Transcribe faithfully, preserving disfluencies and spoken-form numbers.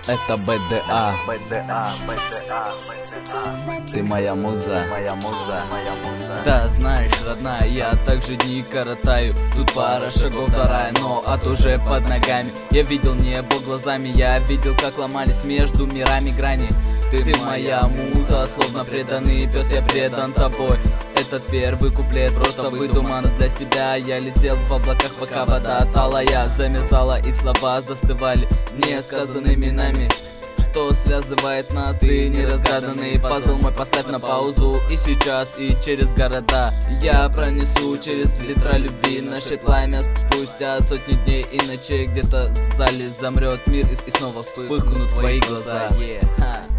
Это БДА. БДА, БДА, Ты моя муза. моя муза, моя муза. Да, знаешь, родная, я также дни коротаю. Тут пара шагов до рая, но ад уже под ногами. Я видел небо глазами, я видел, как ломались между мирами грани. Ты, ты моя муза, словно преданный пес, я предан тобой. Этот первый куплет просто выдуман для тебя. Я летел в облаках, пока вода талая замерзала, и слова застывали несказанными нами. Что связывает нас, ты неразгаданный пазл мой, поставь на паузу. И сейчас, и через города я пронесу через ветра любви наше пламя. Спустя сотни дней и ночей где-то в зале замрет мир, и, и снова вспыхнут твои глаза. Yeah.